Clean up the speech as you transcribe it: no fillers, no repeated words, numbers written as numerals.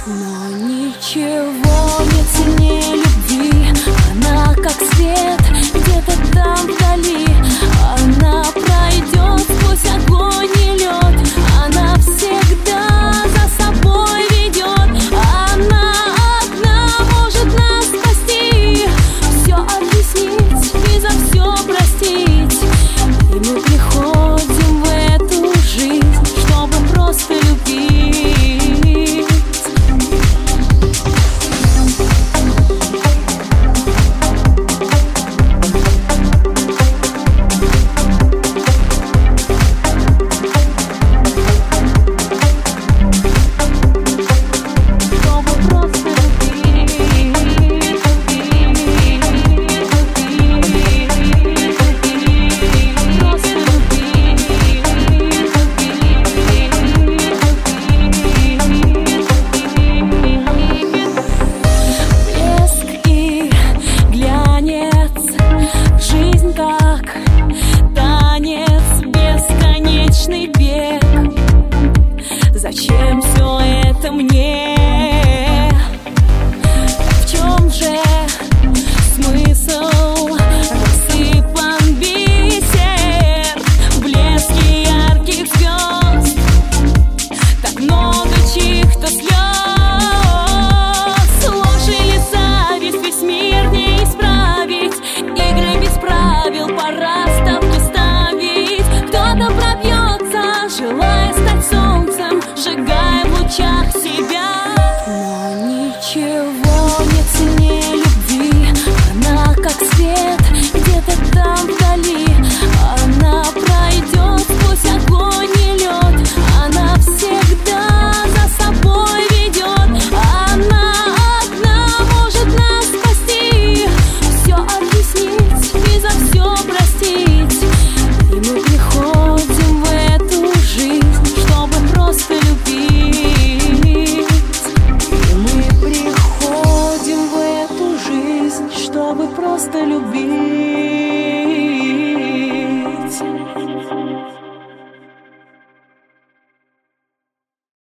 Но ничего нет сильнее любви. Она как свет где-то там вдали. Она пройдет сквозь огонь и лед. Она всегда за собой ведет. Она одна может нас спасти, все объяснить и за все простить. И мы приходим в эту жизнь, чтобы просто любить. Зачем все это мне? В чем же смысл? Рассыпан бисер в блеске ярких звезд. Так много чьих-то слез. Ложь или зависть, весь мир не исправить. Игры без правил, пора ставки ставить. Кто-то пробьется, желая стать солнцем, сжигая в лучах себя. Но ничего нет сильнее любви. Она как свет где-то там вдали. Она пройдет сквозь огонь и лед. Она всегда за собой ведет. Она одна может нас спасти, все объяснить и за все простить. И мы приходим в эту жизнь, чтобы просто любить. И мы приходим в эту жизнь, чтобы просто любить.